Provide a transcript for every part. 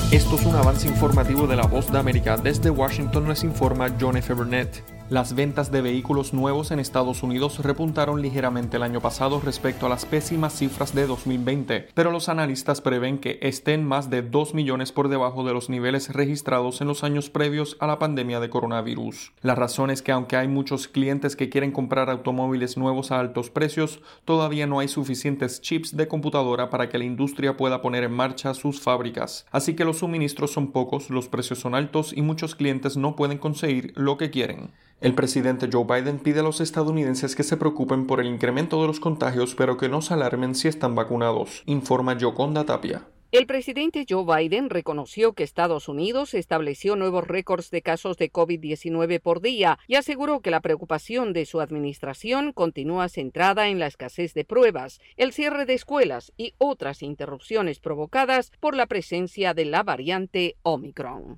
Esto es un avance informativo de La Voz de América. Desde Washington les informa John F. Burnett. Las ventas de vehículos nuevos en Estados Unidos repuntaron ligeramente el año pasado respecto a las pésimas cifras de 2020, pero los analistas prevén que estén más de 2 millones por debajo de los niveles registrados en los años previos a la pandemia de coronavirus. La razón es que aunque hay muchos clientes que quieren comprar automóviles nuevos a altos precios, todavía no hay suficientes chips de computadora para que la industria pueda poner en marcha sus fábricas. Así que los suministros son pocos, los precios son altos y muchos clientes no pueden conseguir lo que quieren. El presidente Joe Biden pide a los estadounidenses que se preocupen por el incremento de los contagios, pero que no se alarmen si están vacunados, informa Yoconda Tapia. El presidente Joe Biden reconoció que Estados Unidos estableció nuevos récords de casos de COVID-19 por día y aseguró que la preocupación de su administración continúa centrada en la escasez de pruebas, el cierre de escuelas y otras interrupciones provocadas por la presencia de la variante Omicron.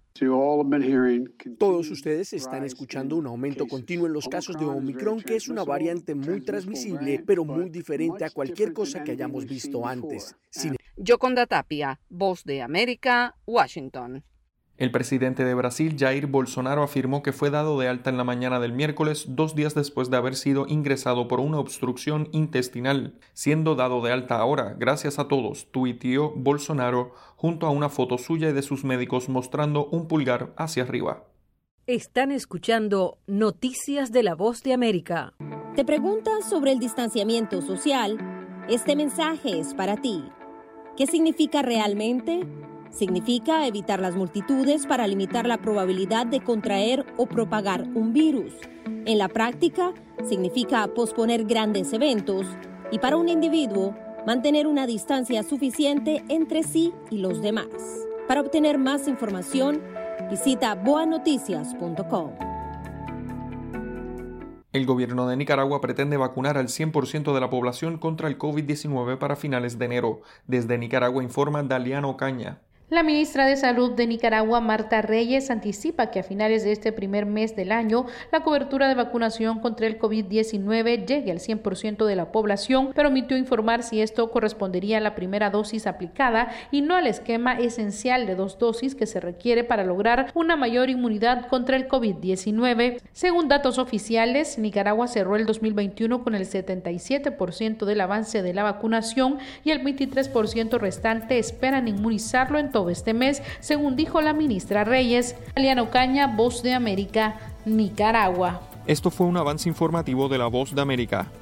Todos ustedes están escuchando un aumento continuo en los casos de Omicron, que es una variante muy transmisible, pero muy diferente a cualquier cosa que hayamos visto antes. Yoconda Tapia, Voz de América, Washington. El presidente de Brasil, Jair Bolsonaro, afirmó que fue dado de alta en la mañana del miércoles, 2 días después de haber sido ingresado por una obstrucción intestinal. Siendo dado de alta ahora, gracias a todos, tuiteó Bolsonaro junto a una foto suya y de sus médicos mostrando un pulgar hacia arriba. Están escuchando Noticias de la Voz de América. ¿Te preguntas sobre el distanciamiento social? Este mensaje es para ti. ¿Qué significa realmente? Significa evitar las multitudes para limitar la probabilidad de contraer o propagar un virus. En la práctica, significa posponer grandes eventos y para un individuo, mantener una distancia suficiente entre sí y los demás. Para obtener más información, visita boanoticias.com. El gobierno de Nicaragua pretende vacunar al 100% de la población contra el COVID-19 para finales de enero. Desde Nicaragua informa Daliana Ocaña. La ministra de Salud de Nicaragua, Marta Reyes, anticipa que a finales de este primer mes del año la cobertura de vacunación contra el COVID-19 llegue al 100% de la población, pero omitió informar si esto correspondería a la primera dosis aplicada y no al esquema esencial de 2 dosis que se requiere para lograr una mayor inmunidad contra el COVID-19. Según datos oficiales, Nicaragua cerró el 2021 con el 77% del avance de la vacunación y el 23% restante esperan inmunizarlo en todo este mes, según dijo la ministra Reyes. Daliana Ocaña, Voz de América, Nicaragua. Esto fue un avance informativo de La Voz de América.